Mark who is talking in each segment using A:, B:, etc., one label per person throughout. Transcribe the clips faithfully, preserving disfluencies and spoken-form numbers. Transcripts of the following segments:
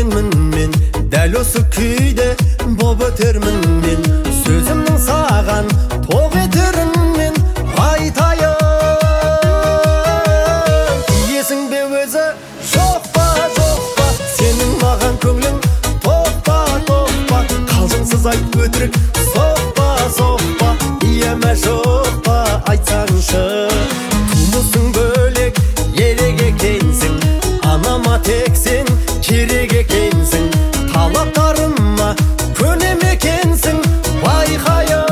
A: өлеңмін мен, дәл осы күйде боп өтермін мен. Сөзімнің саған тоқ етерін мен айтайын. Тиесің бе өзі, жоқ па, жоқ па, сенің маған көңлің тоқ па, тоқ па. Қалжыңсыз айт өтірік, соқпа, соқпа, ие ме жоқ па, айтсаңшы. Тумысың бөлек, ерек екенсің, анама тексің, керек екенсің. Талаптарыма көнем екенсің, байқайын.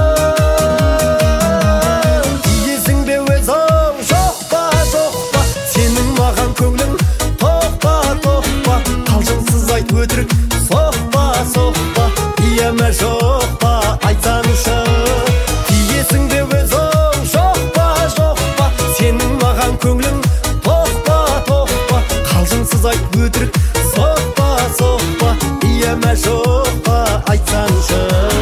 A: Тиесің бе өзі, жоқ па, жоқ па, сенің маған көңлің тоқ па, тоқ па. Қалжыңсыз айт өтірік, соқпа, соқпа, ие ме жоқ па, айтсаңшы. Тиесің бе өзі, жоқ па, жоқ па, сенің маған көңлің тоқ па, тоқ па. Қалжыңсыз айт өтірік, соқпа, соқпа, ие ме жоқ па, айтсаңшы.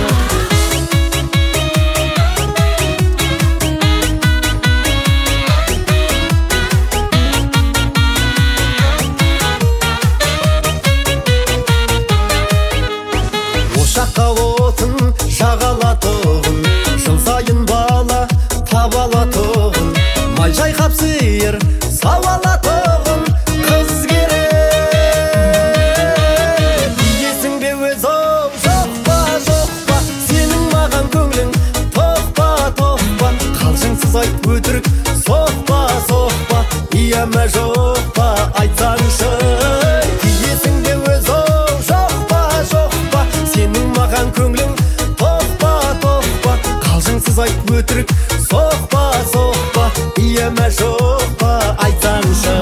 A: Ошаққа отын жағалатығын, жыл сайын бала табалатығын, май жайқап сиыр сауалатығын қыз керек. Тиесің бе өзі, жоқ па, жоқ па, сенің маған көңлің тоқ па, тоқ па. Қалжыңсыз айт өтірік, соқпа, соқпа, ие ме жоқ па, айтсаңшы. Тиесің бе өзі, жоқ па, жоқ па, сенің маған көңлің тоқ па, тоқ па. Қалжыңсыз айт өтірік, соқпа, соқпа, ие ме жоқ па, айтсаңшы.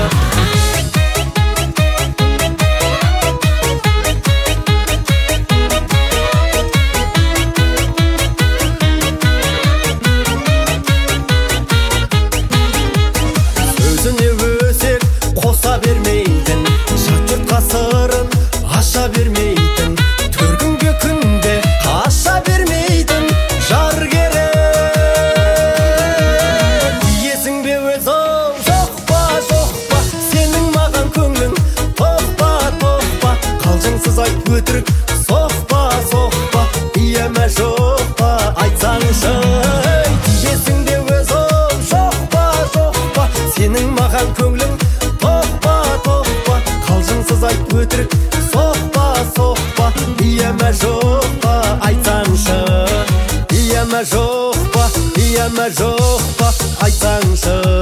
A: Сөзіне өсек қоса бермейтін, жат жұртқа сырын аша бермейтін, төркінге күнде қаша бермейтін жар керек. Тиесің бе өзі, жоқ па, жоқ па, сенің маған көңлің тоқ па, тоқ па. Қалжыңсыз айт өтірік, соқпа, соқпа, ие ме жоқ па, айтсаңшы. Тиесің бе өзі, жоқ па, жоқ па, сенің маған көңлің тоқ па, тоқ па. Қалжыңсыз айт өтірік, соқпа, соқпа, ие ме жоқ па, айтсаңшы. Ие ме жоқ па, ие ме жоқ па, айтсаңшы.